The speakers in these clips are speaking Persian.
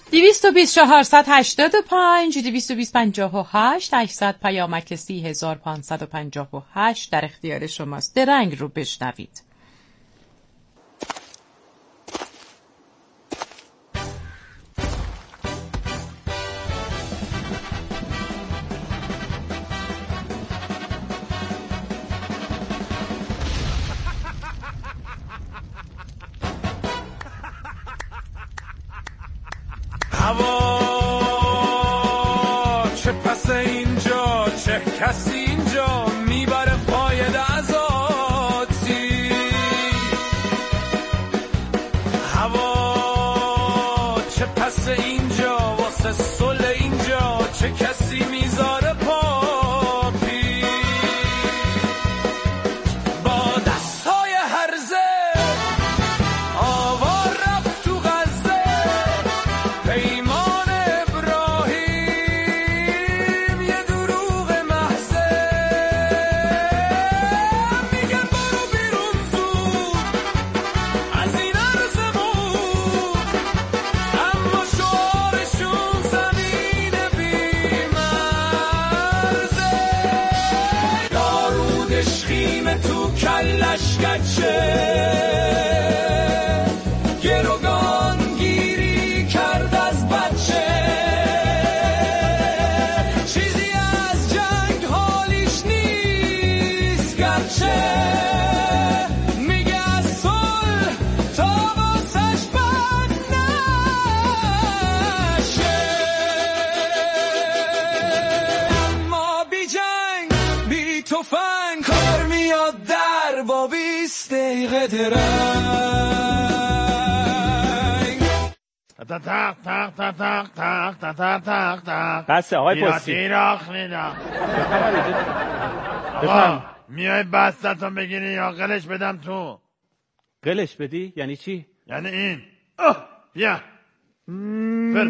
220 485 220 800 پیامک 30558 در اختیار شماست. درنگ رو بشنوید. هوا چه پس اینجا، چه کسی اینجا میبره فایده از آتی. هوا چه پس اینجا، واسه صلح اینجا چه کسی میذاره پاپی. با دستای هرزه آوار رفت تو غزه، پیمان ابراهیم یه دروغ محضه. میگن برو بیرون زود از این ارزمون، اما شعارشون زمین بیمرزه. دارود عشقیم تو کلش گچه، گروگان گیری کرد از بچه. چیزی از جنگ حالیش نیست گرچه، میگه از صلح تا واسش بد نشه. اما بی جنگ بی تفنگ کار میاد در با 20 دقیقه درنگ. تق تق تق تق تق تق تق تق تق. بسه آقای پستی. تیراخ میدم. بفهم. میای بستتو بگیری یا قلش بدم تو؟ قلش بدی؟ یعنی چی؟ یعنی این. بیا فر.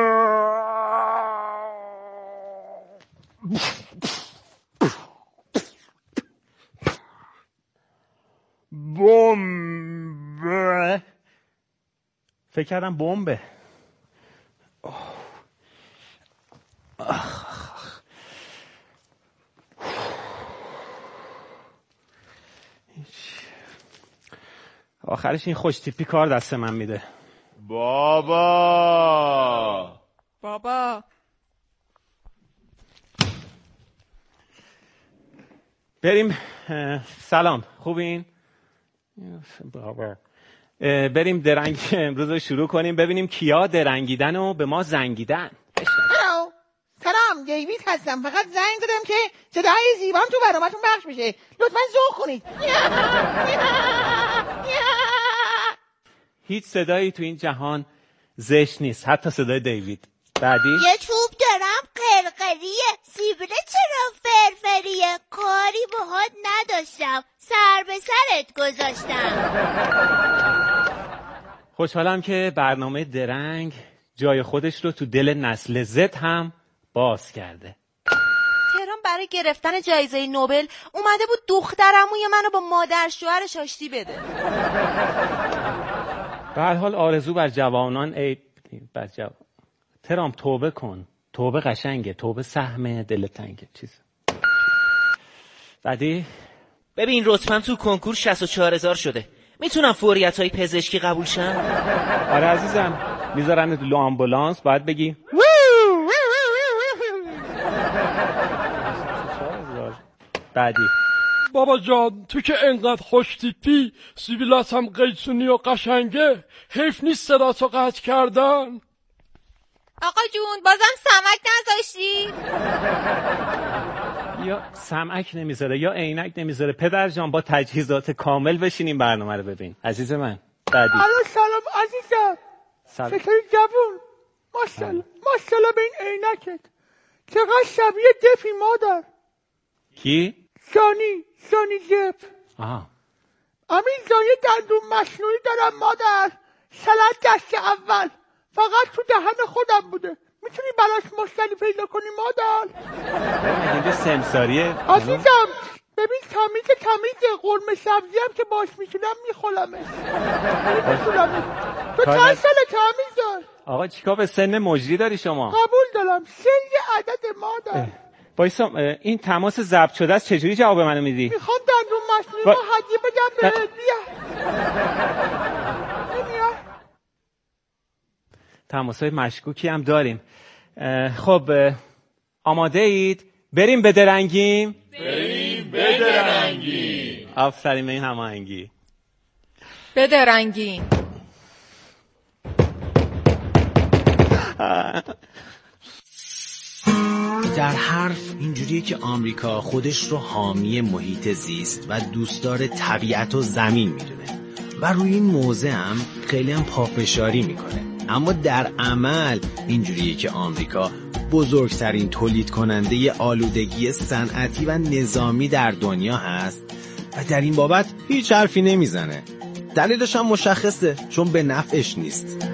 بمب. فکر کردم بمبه. آخرش این خوش تیپی کار دست من میده. بابا بریم. سلام، خوبین؟ بابا بریم درنگ امروز رو شروع کنیم، ببینیم کیا درنگیدن و به ما زنگیدن. سلام، دیوید هستم. فقط زنگ زدم که صدای زیبام تو برنامه‌تون پخش بشه. لطفاً ذوق کنید. هیچ صدایی تو این جهان زشت نیست، حتی صدای دیوید. بعدی یه چوب دارم قرقریه، سیبیل چرا فرفریه، کاری باهات نداشتم، سر به سرت گذاشتم. خوشحالم که برنامه درنگ جای خودش رو تو دل نسل زد هم باز کرده. تهران برای گرفتن جایزه نوبل اومده بود دخترعموی منو با مادر شوهرش آشتی بده. به هر حال آرزو بر جوانان ترام توبه کن. توبه قشنگه، توبه سهم دل تنگه. چیز بعدی ببین رتبم تو کنکور 64,000 شده، میتونم فوریت‌های پزشکی قبول شم؟ آره عزیزم، میذارن تو آمبولانس، باید بگی بعدی بابا جان تو که انقدر خوش تیپی، سیبیلات هم قیچونی و قشنگه، حیف نیست صداتو قطع کردن. آقا جون بازم سمک نذاشتی؟ یا سمعک نمیذاره یا عینک نمیذاره. پدر جان با تجهیزات کامل بشینیم برنامه رو ببین. عزیز من بعدی. سلام عزیزم. چطوری جوون؟ ماشاءالله به این عینکت. چقدر شبیه دفی مادر. کی؟ سانی دف. امین زایه دندون مصنوعی دارم مادر. شلت دست اول فقط تو دهن خودم بوده. میتونی براش مشتری پیدا کنی مادر؟ اینجا سمساریه عزیزم. ببین تمیزه قرمه سبزی هم که باش میتونم میخورمش. تو چند ساله تمیز؟ آقا چیکار به سن مجری داری شما؟ قبول دارم، سن عدد مادر. بایستم این تماس ضبط شده است، چجوری جواب منو میدی؟ میخوام دندون مصنوعی رو هدیه بدم بهت. بیا نمیاد؟ تماسای مشکوکی هم داریم. خب آماده اید؟ بریم بدرنگیم؟ بریم بدرنگیم. آفرین به این هماهنگی. بدرنگیم. در حرف اینجوریه که آمریکا خودش رو حامی محیط زیست و دوستدار طبیعت و زمین میدونه و روی این موضوع هم خیلی هم پافشاری میکنه، اما در عمل اینجوریه که آمریکا بزرگترین تولید کننده آلودگی صنعتی و نظامی در دنیا هست و در این بابت هیچ حرفی نمیزنه. دلیلش هم مشخصه، چون به نفعش نیست.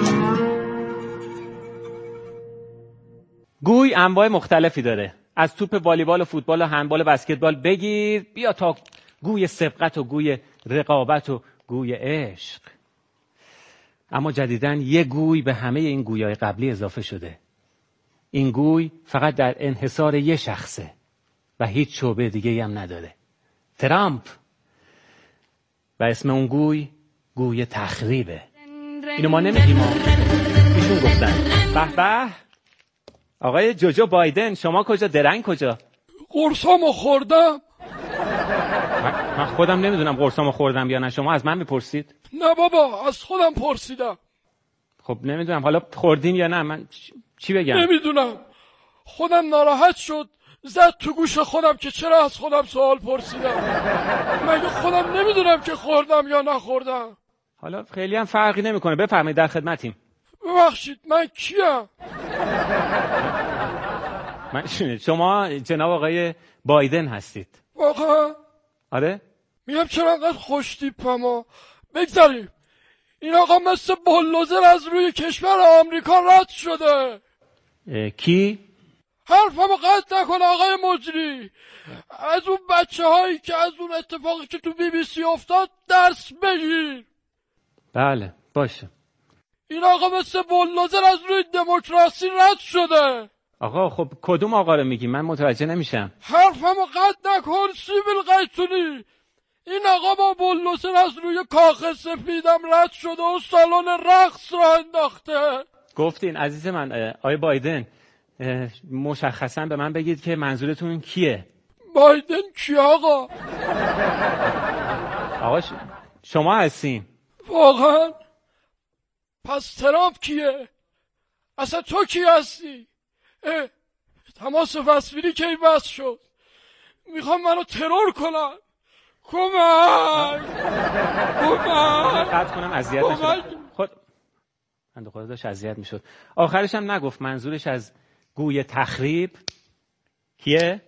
گوی انواع مختلفی داره، از توپ والیبال و فوتبال و هندبال و بسکتبال بگیر بیا تا گوی سبقت و گوی رقابت و گوی عشق. اما جدیداً یه گوی به همه این گویای قبلی اضافه شده. این گوی فقط در انحصار یه شخصه و هیچ شعبه دیگه‌ای هم نداره. ترامپ. و اسم اون گوی تخریبه. اینو ما نمیگیم، ایشون گفتن. به به آقای جوجو بایدن، شما کجا؟ درنگ کجا؟ قرصامو خوردم. من خودم نمیدونم قرصامو خوردم یا نه، شما از من میپرسید؟ نه بابا، از خودم پرسیدم. خب نمیدونم حالا خوردین یا نه، من چی بگم؟ نمیدونم، خودم ناراحت شد زد تو گوش خودم که چرا از خودم سوال پرسیدم. مگه خودم نمیدونم که خوردم یا نخوردم؟ حالا خیلی هم فرقی نمیکنه، بفرمایید در خدمتیم. ببخشید من کیم؟ شما جناب آقای بایدن هستید. واقعا؟ آره؟ میگم چرا انقدر خوشتیپم. بگذاریم این آقا مثل بلوزر از روی کشور آمریکا رد شده. کی؟ حرفمو قطع نکن آقای مجری. از اون بچه هایی که از اون اتفاقی که تو BBC افتاد درس بگیر. بله باشه. این آقا مثل بلوزر از روی دموکراسی رد شده. آقا خب کدوم آقا رو میگی؟ من متوجه نمیشم. حرفمو قطع نکن سیبیل قیتونی. این آقا با بلوزر از روی کاخ سفیدم رد شده و سالن رقص را انداخته. گفتین عزیز من آقای بایدن، مشخصا به من بگید که منظورتون کیه؟ بایدن کی آقا؟ آقا شما هستین؟ واقعا؟ پس ترامپ کیه؟ اصلا تو کی هستی؟ تماس تصویری کی بس شد؟ میخوام منو ترور کنن. کمک قطع کنم اذیت نشد. من خدا داشت اذیت میشد. آخرش هم نگفت منظورش از گوی تخریب کیه؟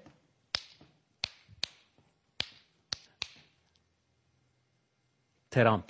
ترامپ.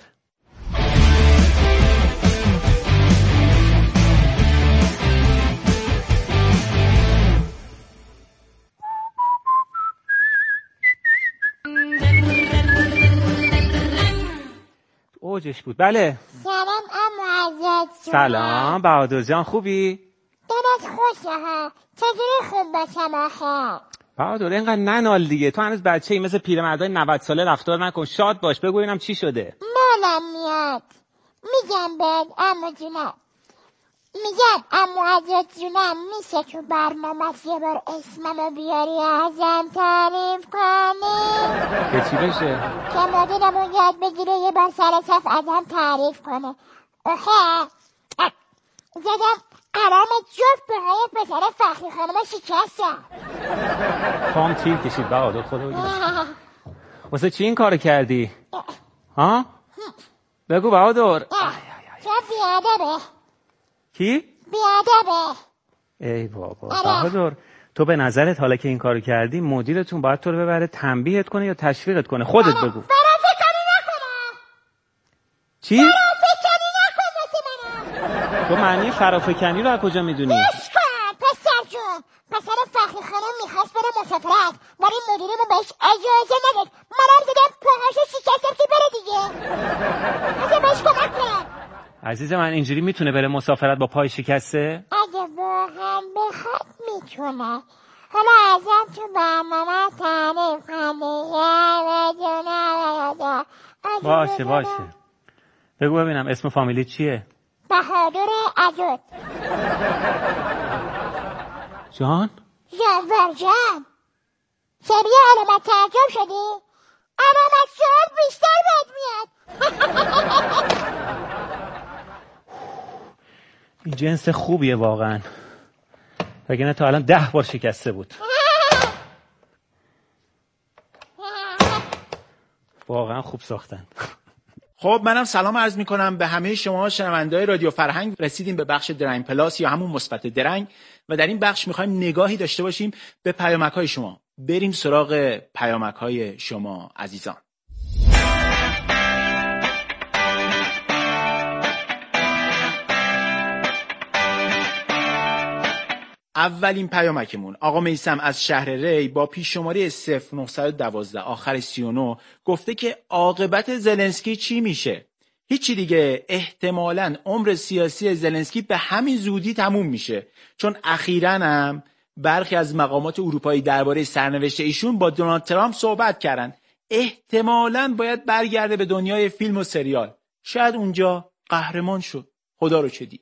اوجش بود. بله سلام عمو. سلام بهادر جان، خوبی؟ دلت خوشه ها؟ چجوری خوب باشم آخه؟ بهادر اینقدر ننال دیگه، تو هنوز بچه‌ای، مثل پیرمردای 90 ساله رفتار نکن، شاد باش. بگو اینم چی شده؟ مالم میاد. میگم بهت عمو جونم. میگم عمو عزیز جونم، میشه تو برنامه یه بار اسممو بیاری ازم تعریف کنی؟ که چی بشه؟ که مدیرمون یاد بگیره یه بار سر صف ازم تعریف کنه. آخه زدم قرام جفت به های پسر فخری خانم شکستم. پام تیر کشید بهادر، خدا بگیرش. واسه چی این کارو کردی؟ ها؟ بگو بهادر. چه بیادبه. کی؟ بیادبه. ای بابا بهادر، تو به نظرت حالا که این کارو کردی مدیرتون باید تو رو ببره تنبیهت کنه یا تشویقت کنه؟ خودت بگو. فرافکنی نکنه. چی؟ فرافکنی نکن واسه منم. تو معنی فرافکنی رو از کجا میدونی؟ گوش کن پسر جون. پسر فخری خانم میخواست بره مسافرت ولی مدیرمون بهش اجازه عزیز من اینجوری میتونه بره مسافرت با پای شکسته؟ اگه واقعا بخواد میتونه. حالا ازم تو برنامه تعریف کنی. باشه بگو ببینم اسم فامیلی چیه؟ بهادر عزت. جان؟ جانور جان. سریع علامت تعجب شدی؟ علامت سوال بیشتر بهت میاد. این جنس خوبیه واقعا، وگرنه تا الان 10 بار شکسته بود. واقعا خوب ساختن. خب منم سلام عرض میکنم به همه شما شنونده‌های رادیو فرهنگ. رسیدیم به بخش درنگ پلاس یا همون مثبت درنگ و در این بخش میخوایم نگاهی داشته باشیم به پیامک‌های شما. بریم سراغ پیامک‌های شما عزیزان. اولین پیامکمون آقا میثم از شهر ری با پیش شماره 0912 آخر 39 گفته که عاقبت زلنسکی چی میشه؟ هیچی دیگه، احتمالاً عمر سیاسی زلنسکی به همین زودی تموم میشه، چون اخیراً هم برخی از مقامات اروپایی درباره سرنوشت ایشون با دونالد ترامپ صحبت کردن. احتمالاً باید برگرده به دنیای فیلم و سریال، شاید اونجا قهرمان شد. خدا رو چه دیدی.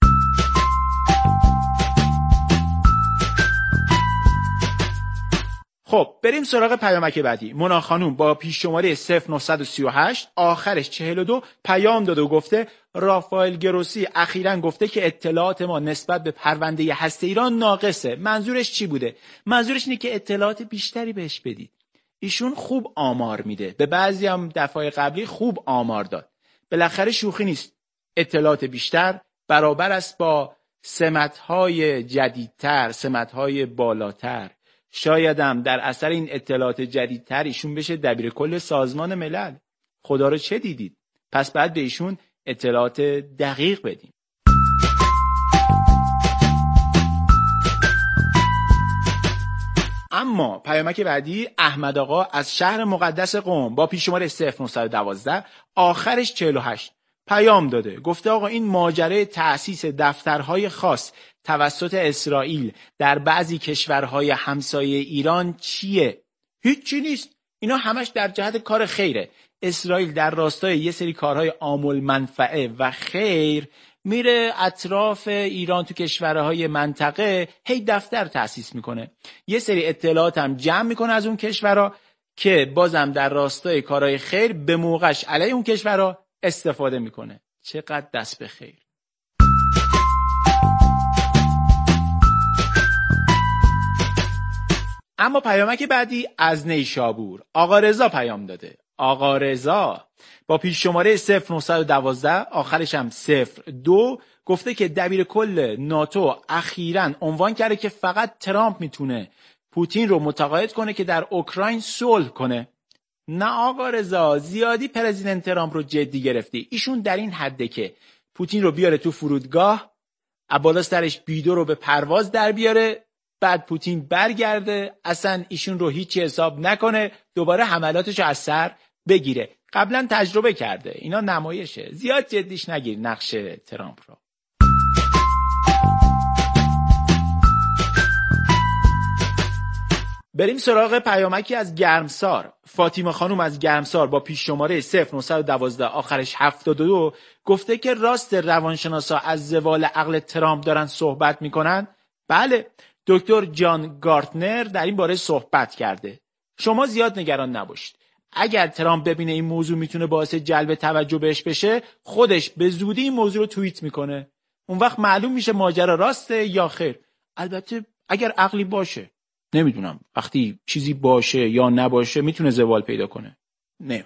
خب بریم سراغ پیامک بعدی. مونا خانوم با پیش شماره 0938 آخرش 42 پیام داده و گفته رافائل گروسی اخیراً گفته که اطلاعات ما نسبت به پرونده هسته ایران ناقصه. منظورش چی بوده؟ منظورش اینه که اطلاعات بیشتری بهش بدید. ایشون خوب آمار میده، به بعضی هم دفعه قبلی خوب آمار داد. بالاخره شوخی نیست، اطلاعات بیشتر برابر است با سمت‌های جدیدتر، سمت‌های بالاتر. شایدم در اثر این اطلاعات جدیدتر ایشون بشه دبیر کل سازمان ملل. خدا رو چه دیدید؟ پس بعد به ایشون اطلاعات دقیق بدیم. اما پیامک بعدی احمد آقا از شهر مقدس قم با پیش شماره 0912 آخرش 48 پیام داده، گفته آقا این ماجرای تأسیس دفترهای خاص توسط اسرائیل در بعضی کشورهای همسایه ایران چیه؟ هیچی نیست، اینا همش در جهت کار خیره. اسرائیل در راستای یه سری کارهای عامل منفعه و خیر میره اطراف ایران تو کشورهای منطقه هی دفتر تأسیس میکنه، یه سری اطلاعات هم جمع میکنه از اون کشورها که بازم در راستای کارهای خیر به موقعش علیه اون کشورها استفاده میکنه. چقدر دست به خیر. اما پیامک بعدی از نیشابور آقا رضا پیام داده. آقا رضا با پیش شماره 0912 آخرش هم 02 گفته که دبیر کل ناتو اخیراً عنوان کرده که فقط ترامپ میتونه پوتین رو متقاعد کنه که در اوکراین صلح کنه. نه آقا رضا، زیادی پرزیدنت ترامپ رو جدی گرفتی. ایشون در این حده که پوتین رو بیاره تو فرودگاه، بالا سرش بیدو رو به پرواز در بیاره، بعد پوتین برگرده اصلا ایشون رو هیچی حساب نکنه، دوباره حملاتش رو از سر بگیره. قبلا تجربه کرده، اینا نمایشه، زیاد جدیش نگیر نقش ترامپ رو. بریم سراغ پیامکی از گرمسار. فاطمه خانوم از گرمسار با پیش شماره 0912 آخرش 72 گفته که راست روانشناسا از زوال عقل ترامپ دارن صحبت میکنن. بله، دکتر جان گارتنر در این باره صحبت کرده. شما زیاد نگران نباشید. اگر ترامپ ببینه این موضوع میتونه باعث جلب توجه بهش بشه، خودش به زودی این موضوع رو توییت میکنه. اون وقت معلوم میشه ماجرا راسته یا خیر. البته اگر عقلی باشه. نمیدونم وقتی چیزی باشه یا نباشه میتونه زوال پیدا کنه. نمیدونم.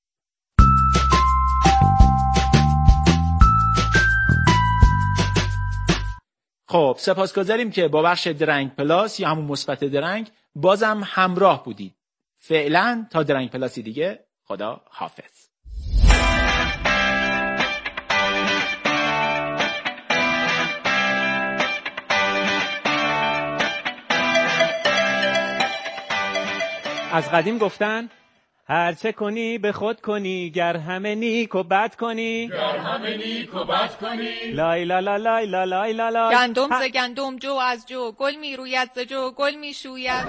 خب سپاسگزاریم که با بخش درنگ پلاس یا همون مثبت درنگ بازم همراه بودید. فعلا تا درنگ پلاسی دیگه، خدا حافظ. از قدیم گفتن هر چه کنی به خود کنی، گر همه نیک و بد کنی، گر همه نیک و بد کنی. لای لا لا لای لا لای لا لا. گندم ز گندم، جو از جو، گل می روید ز جو، گل می شوید.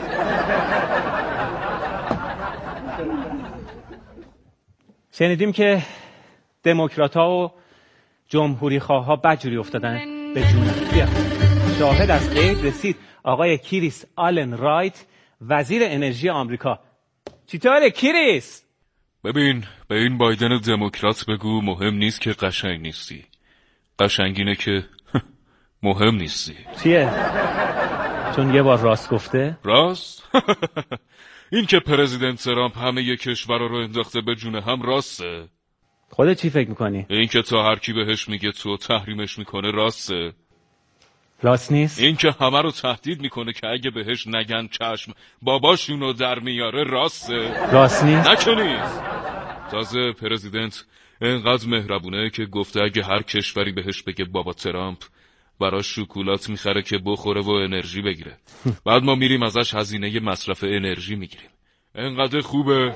شنیدیم که دموکرات‌ها و جمهوری خواها بدجوری افتادن به جون. شاهد از غیب رسید آقای کریس آلن رایت، وزیر انرژی آمریکا. چطوره کریس؟ ببین، به این بایدن دموکرات بگو مهم نیست که قشنگ نیستی، قشنگ اینه که مهم نیستی. چیه؟ چون یه بار راست گفته؟ راست؟ این که پرزیدنت ترامپ همه ی کشور رو انداخته به جون هم راسته؟ خودت چی فکر میکنی؟ این که تا هر کی بهش میگه تو تحریمش میکنه راسته؟ راست نیست؟ این که همه رو تهدید میکنه که اگه بهش نگن چشم باباشونو در میاره راسته؟ راست نیست؟ نکه نیست. تازه پرزیدنت اینقدر مهربونه که گفته اگه هر کشوری بهش بگه بابا ترامپ، براش شکلات میخره که بخوره و انرژی بگیره. بعد ما میریم ازش هزینه مصرف انرژی میگیریم. اینقدر خوبه.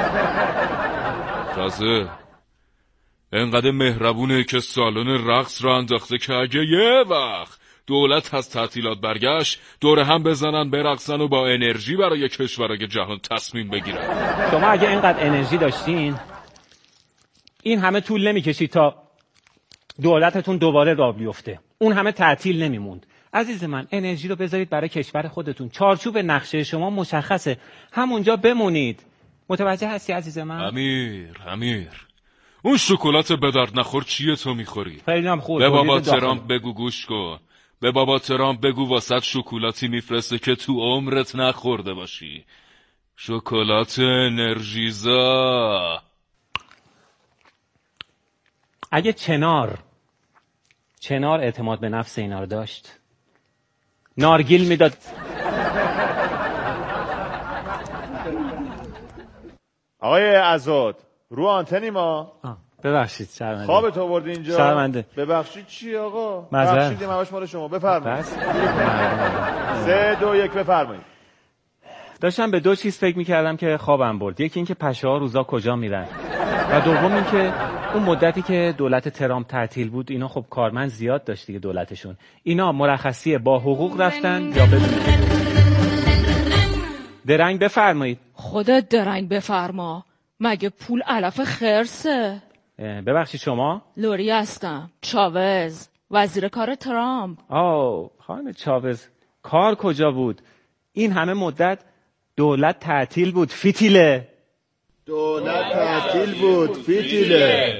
تازه اینقدر مهربونه که سالن رقص را انداخته که اگه یه وقت دولت از تعطیلات برگشت، دور هم بزنن برقصن و با انرژی برای کشورهای جهان تصمیم بگیرن. شما اگه اینقدر انرژی داشتین این همه طول نمیکشید تا دولتتون دوباره راه بیفته، اون همه تعطیل نمیموند. عزیز من، انرژی رو بذارید برای کشور خودتون. چارچوب نقشه شما مشخصه، همونجا بمونید. متوجه هستی عزیز من؟ امیر اون شکلات به درد نخور چیه تو میخوری؟ خیلی هم خوب. به بابا ترامپ بگو گوش کن. به بابا ترامپ بگو واسط شکلاتی میفرسته که تو عمرت نخورده باشی. شکلات انرژیزا. اگه چنار اعتماد به نفس اینا رو داشت، نارگیل میداد. آقای عزاد، رو آنتنی ما. ببخشید شرمنده. خوابت آورد اینجا. شرمنده. ببخشید چی آقا؟ ببخشید همش مال شما. بفرمایید. 3 2 1 بفرمایید. داشتم به 2 چیز فکر میکردم که خوابم برد. یکی این که پشه‌ها روزا کجا میرن و دوم این که اون مدتی که دولت ترامپ تعطیل بود اینا خب کارمند زیاد داشت دیگه دولتشون. اینا مرخصی با حقوق رفتن یا بدون حقوق؟ درنگ بفرمایید. خودت درنگ بفرما، مگه پول علف خرسه؟ ببخشید شما؟ لوری هستم، چاوز، وزیر کار ترامپ. خانم چاوز، کار کجا بود؟ این همه مدت دولت تعطیل بود فیتیله. دولت تعطیل بود فیتیله.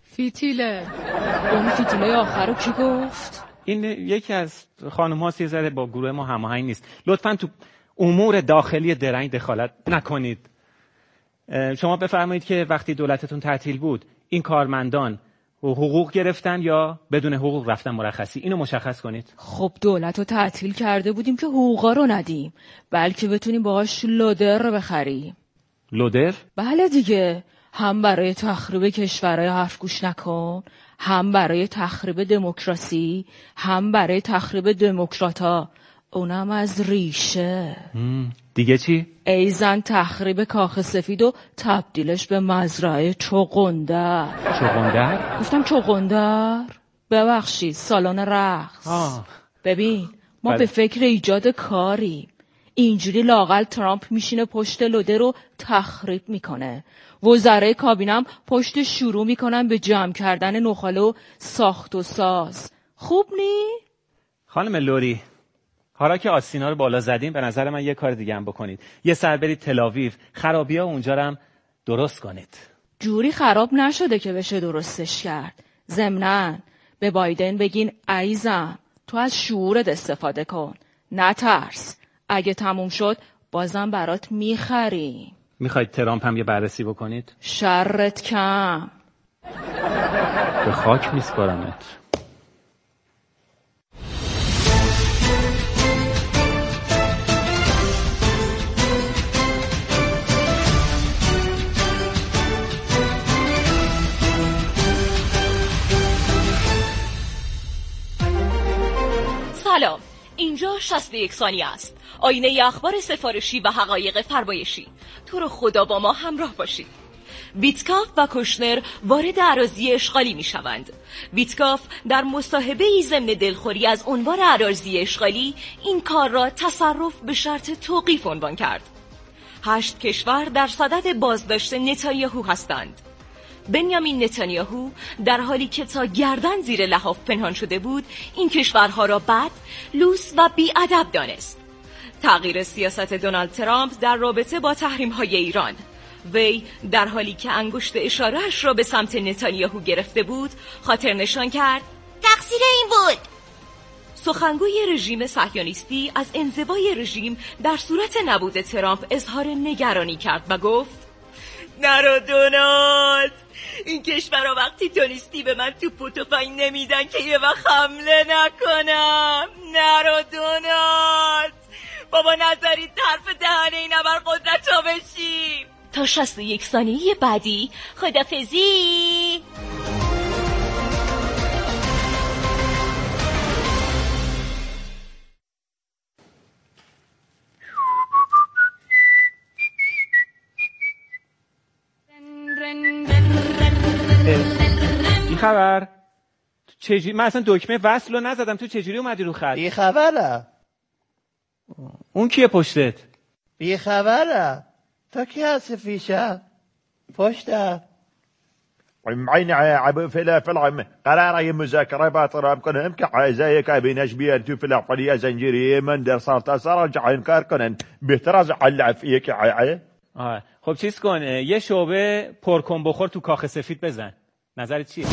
اون فیتیله آخر رو کی گفت؟ این یکی از خانم ها یه ذره با گروه ما هماهنگ نیست. لطفاً تو امور داخلی درنگ دخالت نکنید. شما بفرمایید که وقتی دولتتون تعطیل بود این کارمندان حقوق گرفتن یا بدون حقوق رفتن مرخصی؟ اینو مشخص کنید. خب دولت رو تعطیل کرده بودیم که حقوقا رو ندیم، بلکه بتونیم باهاش لودر رو بخریم. لودر؟ بله دیگه، هم برای تخریب کشورهای حرف گوش نکن، هم برای تخریب دموکراسی، هم برای تخریب دموکراتا، اونم از ریشه. دیگه چی؟ ایزن تخریب کاخ سفید و تبدیلش به مزرعه چغندر. چغندر؟ گفتم چغندر؟ ببخشید، سالن رقص. ببین ما به فکر ایجاد کاریم. اینجوری لااقل ترامپ میشینه پشت لوده رو تخریب میکنه، وزرای کابینم پشت شروع میکنن به جمع کردن نخاله و ساخت و ساز. خوب نی؟ خانم لوری، حالا که آستینا رو بالا زدیم به نظر من یه کار دیگه هم بکنید. یه سر برید تل‌آویو، خرابی‌ها اونجا رو هم درست کنید. جوری خراب نشده که بشه درستش کرد. ضمناً به بایدن بگین عزیزم تو از شعورت استفاده کن، نترس، اگه تموم شد بازم برات میخریم. میخواید ترامپ هم یه بررسی بکنید؟ شرت کم. به خاک میسپارمت. سلام، اینجا 61 ثانیه است. آینه اخبار سفارشی و حقایق فرمایشی. تو رو خدا با ما همراه باشید. ویتکاف و کوشنر وارد اراضی اشغالی می شوند. ویتکاف در مصاحبه‌ای ضمن دلخوری از عنوان اراضی اشغالی این کار را تصرف به شرط توقیف عنوان کرد. 8 کشور در صدد بازداشت نتانیاهو هستند. بنیامین نتانیاهو در حالی که تا گردن زیر لحاف پنهان شده بود این کشورها را بد، لوس و بی‌ادب دانست. تغییر سیاست دونالد ترامپ در رابطه با تحریم‌های ایران. وی در حالی که انگشت اشاره‌اش را به سمت نتانیاهو گرفته بود خاطر نشان کرد تقصیر این بود. سخنگوی رژیم صهیونیستی از انزوای رژیم در صورت نبود ترامپ اظهار نگرانی کرد و گفت نرو دونالد، این کشورها وقتی تونستی به من توپ و تفنگ نمیدن که یه وقت حمله نکنم. نرو دونالد، بابا نذارید حرف دهنه این ابر قدرت ها بشیم. تا 61 ثانیه بعدی خدافزی. این خبر چجوری؟ من اصلا دکمه وصل رو نزدم، تو چجوری اومدی رو خط؟ بی خبره. اون کیه پشتت؟ بی خبره. تا کی هستی فیشه؟ پشتت معين عب فلافل قرار مذاكرة باطرام كنهم كعزايا كابيناش بيرتو فلافل زنجيري من در صارت سر جعين کار کنن بهتر علع فيه كعاي. خب چیز کن، یه شعبه پرکن بخور تو کاخ سفید بزن. نظرت چیه؟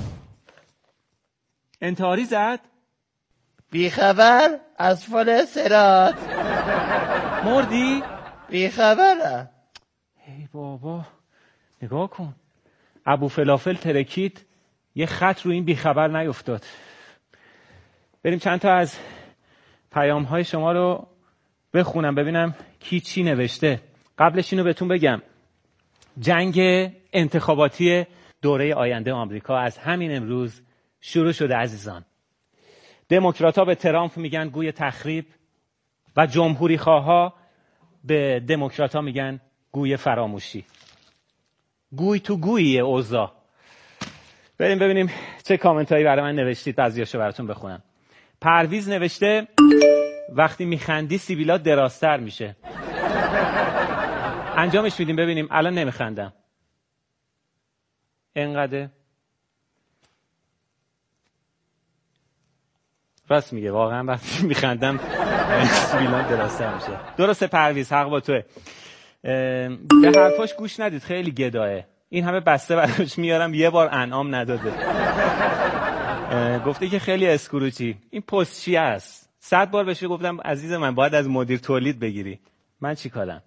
انتحاری زد؟ بی خبر از فل سرات مردی؟ بی خبره. ای بابا نگاه کن، ابو فلافل ترکید یه خط رو این بیخبر نیفتاد. بریم چند تا از پیام های شما رو بخونم ببینم کی چی نوشته. قبلش اینو بهتون بگم، جنگ انتخاباتی دوره آینده آمریکا از همین امروز شروع شده عزیزان. دموکرات‌ها به ترامپ میگن گوی تخریب و جمهوری خواها به دموکرات‌ها میگن گوی فراموشی. گوی تو گویی اوضاع. بریم ببینیم چه کامنتایی برای من نوشتید، بعضیاشو براتون بخونم. پرویز نوشته وقتی میخندی سیبیلات درازتر میشه. انجامش میدیم ببینیم. الان نمیخندم. اینقدر راست میگه، واقعا وقتی میخندم سیبیلات درازتر میشه. درسته پرویز، حق با توه. به حرفاش گوش ندید، خیلی گداه. این همه بسته براش میارم یه بار انعام نداده. گفته که خیلی اسکروچی. این پست چی است؟ 100 بار بهش گفتم عزیز من باید از مدیر تولید بگیری. من چی کارم؟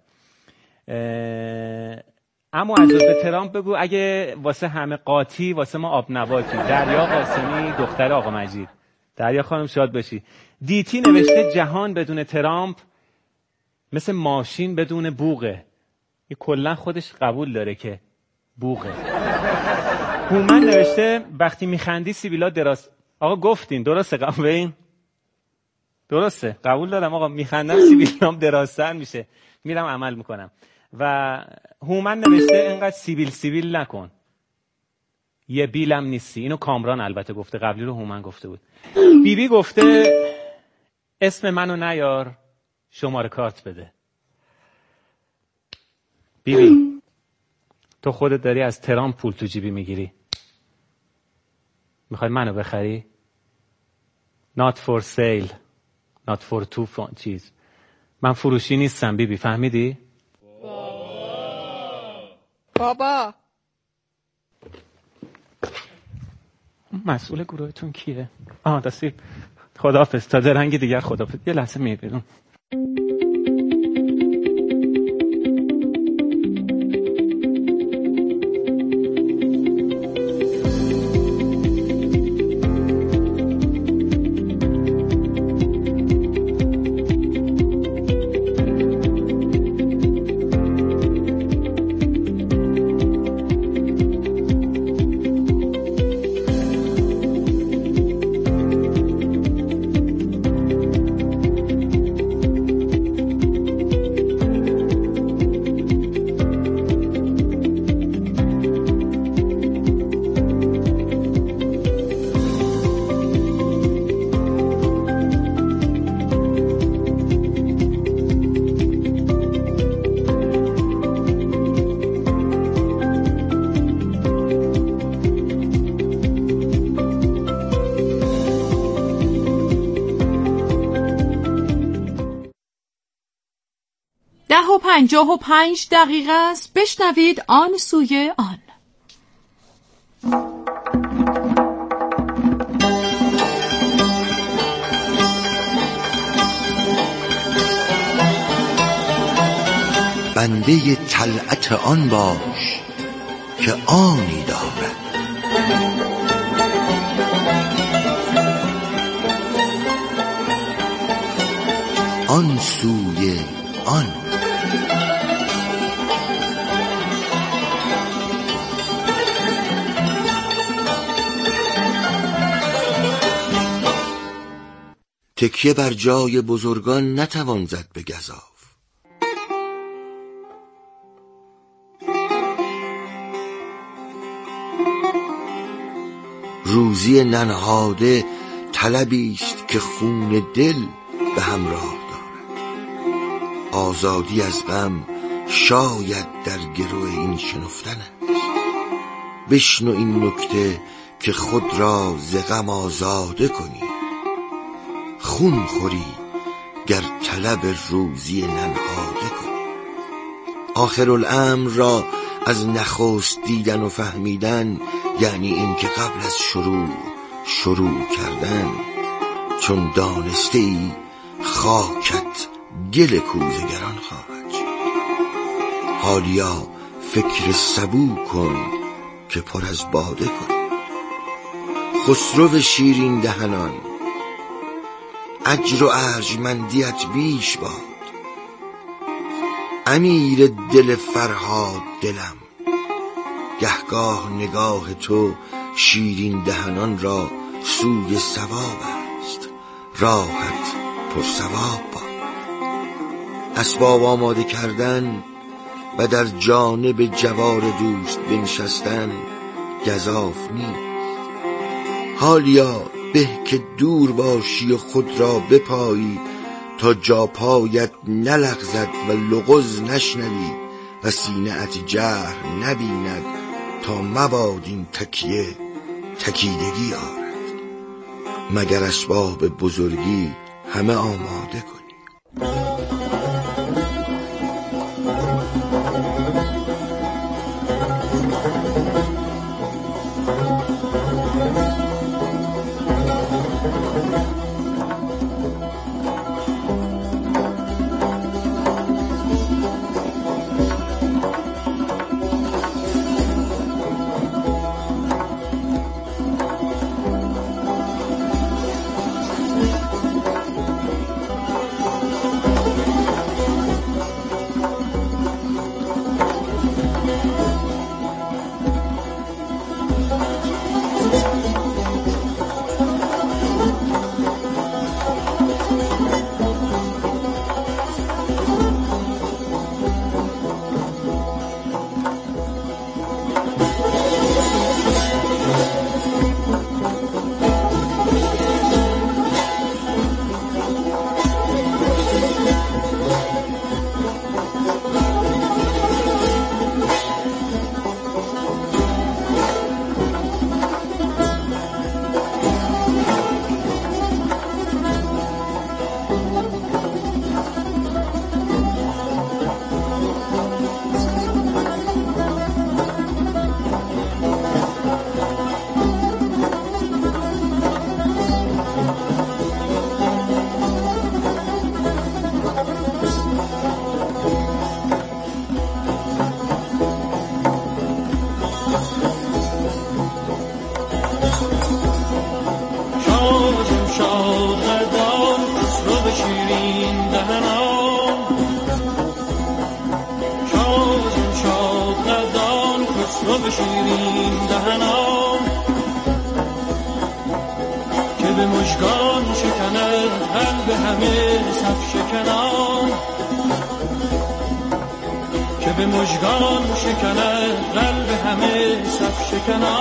اما از به ترامپ بگو اگه واسه همه قاطی واسه ما آب نباتی. دریا قاسمی دختر آقا مجید. دریا خانم شاد بشی. دیتی نوشته جهان بدون ترامپ مثل ماشین بدون بوقه. این کلا خودش قبول داره که بوقه. هومن نوشته وقتی میخندی سیبیلا دراز. آقا گفتین درسته، قبول این؟ درسته، قبول دارم آقا، میخندم سیبیلام درازتر میشه. میرم عمل میکنم. و هومن نوشته اینقدر سیبیل نکن، یه بیلم نیستی. اینو کامران البته گفته، قبلی رو هومن گفته بود. بیبی گفته اسم منو نیار، شماره کارت بده. بیبی تو خودت داری از ترامپ پول تو جیبی میگیری، میخوای منو بخری؟ Not for sale, not for two چیز. من فروشی نیستم بیبی، فهمیدی؟ بابا مسئول گروهتون کیه؟ دستی خداحافظ، تا درنگ دیگر خداحافظ. یه لحظه میبینم. 10:55 است. بشنوید آن سوی آن. بنده طلعت آن باش که آنی دارد. آن سوی آن. تکیه بر جای بزرگان نتوان زد به گزاف. روزی ننهاده طلبیست که خون دل به همراه دارد. آزادی از غم شاید در گرو این شنفتن است. بشنو این نکته که خود را ز غم آزاده کنی. خون خوری گر طلب روزی ننهاده کنی. آخرالامر را از نخست دیدن و فهمیدن یعنی این که قبل از شروع کردن. چون دانسته ای خاکت گل کوزگران خواهد شد. حالیا فکر سبو کن که پر از باده کن. خسرو شیرین دهنان اجر و ارجمندیت بیش باد. امیر دل فرهاد دلم گهگاه نگاه تو شیرین دهنان را سوی ثواب است. راحت پر ثواب باد. اسباب آماده کردن و در جانب جوار دوست بنشستن گزاف نیست. حالیا به که دور باشی و خود را بپایی تا جا پایت نلغزد و لغز نشنوی و سینه‌ات جرح نبیند تا مباد این تکیدگی آرد. مگر اسباب بزرگی همه آماده کنی. شیرین دهنان که به مژگان شکند قلب همه صف شکنان، که به مژگان شکند قلب همه صف شکنان.